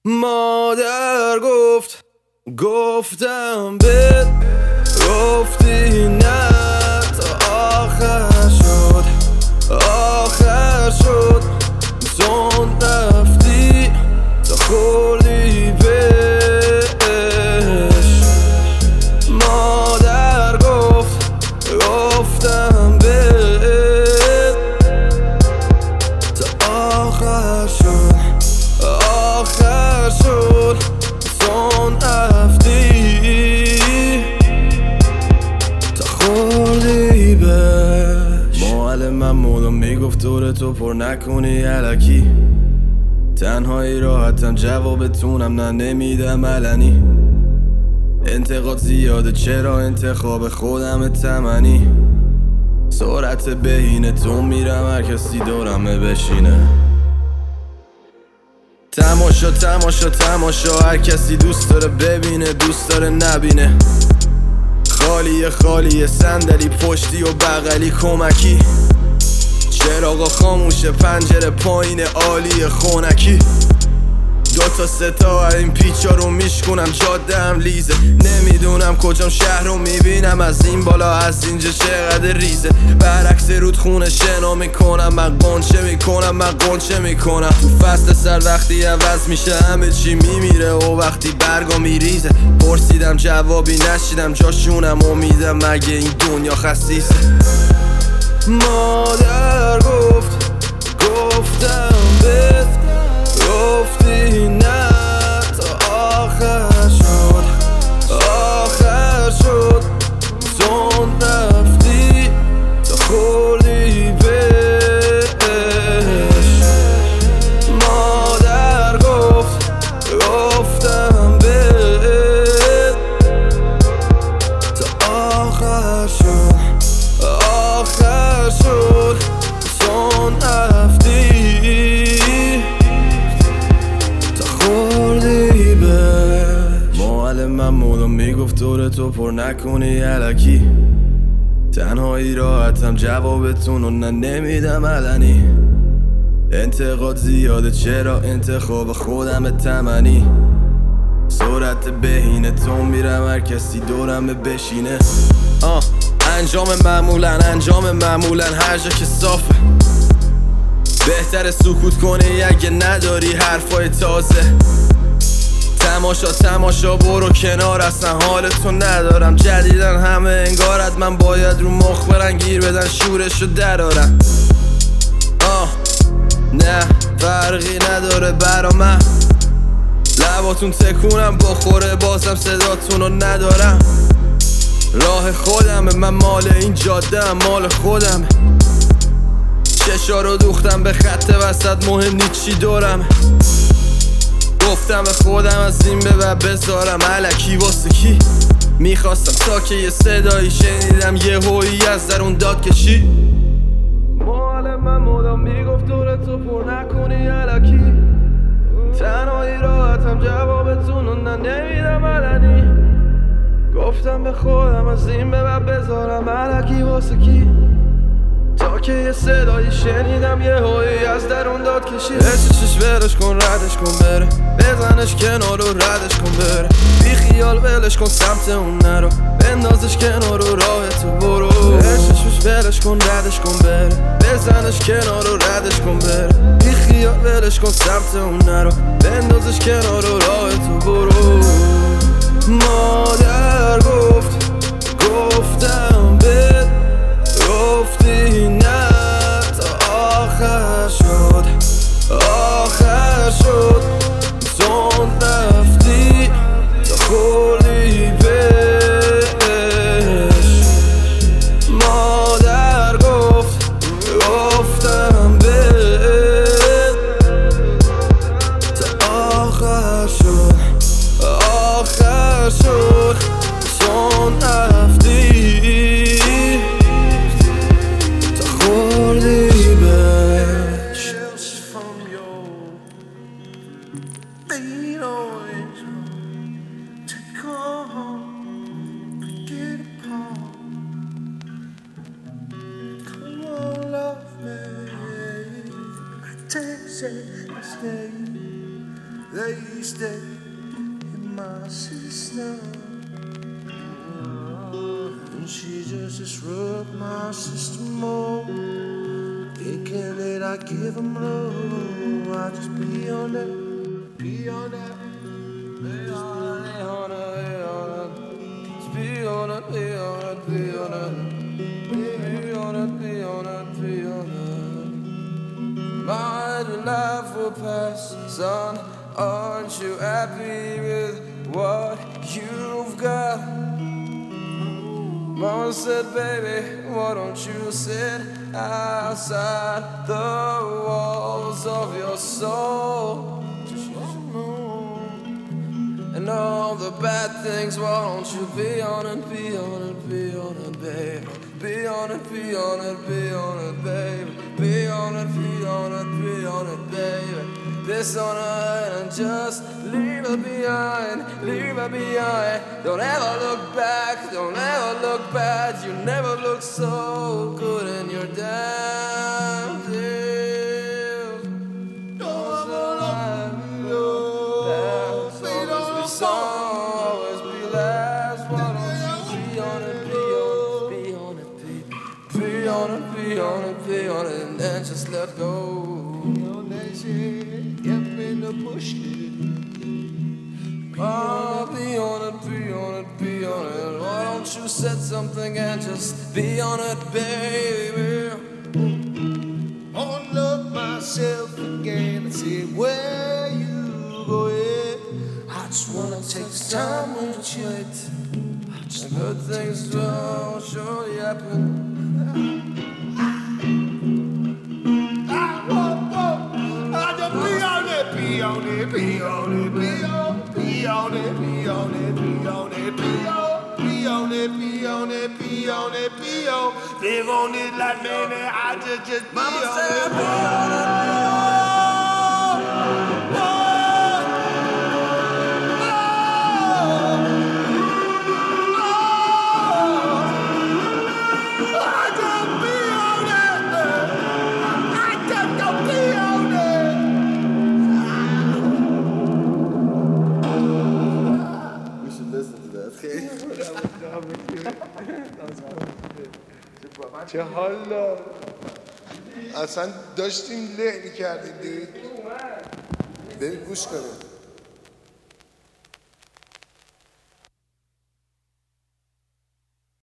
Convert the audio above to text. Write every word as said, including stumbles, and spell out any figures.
مادر گفت گفتم بهت گفتی نه تا آخر شد آخر شد زون رفتی تا خوردی بهش. مادر گفت گفتم بهت تا آخر شد آخر شد زون رفتی تا خوردی بهش. معلمم مولو میگفت دورتو پر نکنی الکی، تنهایی راحتم جوابتونم نه نمیدم علنی. انتقاد زیاده چرا انتخاب خودم تمنی، سرعت بهینه تو میرم هر کسی دورمه بشینه. تماشا تماشا تماشا هر کسی دوست داره ببینه دوست داره نبینه. خالیه خالیه صندلی پشتی و بغلی کمکی، چراغا خاموشه پنجره پایین عالی خونکی. دوتا ستا این پیچا رو میشکنم جاده هم لیزه، نمیدونم کجام شهر رو میبینم از این بالا از اینجا چقدر ریزه. برعکس رودخونه شنا میکنم من قنچه میکنم من قنچه میکنم. تو فصل سر وقتی عوض میشه همه چی میمیره و وقتی برگا میریزه. پرسیدم جوابی نشیدم جاشونم امیدم مگه این دنیا خسیسه. مادر گفت گفتم بهت گفتی نه تا آخر شد آخر شد زون رفتی تا خوردی بهش. مادر گفت گفتم بهت تا آخر شد آخر شد زون رفتی تا خوردی بهش. معلمم مولو میگفت دورتو پر نکنی الکی، تنهایی راحتم جوابتون رو نه نمیدم علنی. انتقاد زیاده چرا انتخاب خودم تمنی، سرعت بهینه تو میرم هر کسی دورمه بشینه. آه انجام معمولا انجام معمولا هر جا که صافه، بهتره سکوت کنی اگه نداری حرفای تازه. تماشا تماشا برو کنار اصلا حالتو ندارم. جدیدن همه انگارت من باید رو مخ برن گیر بدن شورشو درارن. آه نه فرقی نداره برا من، لباتون تکونم بخوره بازم صداتونو ندارم. راه خودمه من مال این جاده هم مال خودمه. چشا رو دوختم به خط وسط مهم نیست چی دورم. گفتم به خودم از این به بعد بذارم الکی واسه کی. میخواستم تا که یه صدایی شنیدم یه هویی از درون داد کشی. معلمم مدام میگفت دورتو پر نکنی الکی، تنهایی راحتم جوابتون رو نه نمیدم علنی. گفتم به خودم از این به بعد بذارم الکی واسه کی، تا که یه صدایی شنیدم یه هایی از درون داد کشید. عشقش ولش کن ردش کن بره، بزنش کنار و ردش کن بره. بی خیال ولش کن سمت اون نرو، بندازش کنار و راه تو برو. عشقش ولش کن ردش کن بره، بزنش کنار و ردش کن بره. بی خیال ولش کن سمت اون نرو، بندازش کنار و راه تو برو. مادر گفت گفتم بهت گفتی نه تا آخر شد آخر شد زون رفتی تا خوردی بهش. مادر گفت گفتم بهت تا آخر شد آخر شد زون رفتی Take, say, stay. they stay in my system. And she just disrupt my system more. Thinking that I give them love, I just be on that, be on that. Be on it, on it, on it. Just be on it, be on it, be on it. Be on it, be on it, be on it. My life will pass, son. Aren't you happy with what you've got? Mama said, baby, why don't you sit outside the walls of your soul? And all the bad things, why don't you be on it, be on it, be on it, baby. Be on it, be on it, be on it, baby. Be on it, be on it, be on it, baby. This on her and just leave her behind, leave her behind. Don't ever look back, don't ever look bad. You never look so good in your damn self. Don't ever look back. Always be song, always be last. Why don't you be on it, be on it, be, be on it, be on it, be on it, and then just let go. Push it. Oh, be on it, be on it, be on it. Why don't you set something and just be on it, baby? Unlock myself again and see where you going. I just wanna take this time with you. And good things will surely happen. Be on it, be on it, be on it, be on it, be on it, be on it, be on it, be on it, be on it, be on it. Live on it like man, I just just be on it, be on it. چه حالا اصلا داشتیم له میکردیم دیگه بریم گوش کنیم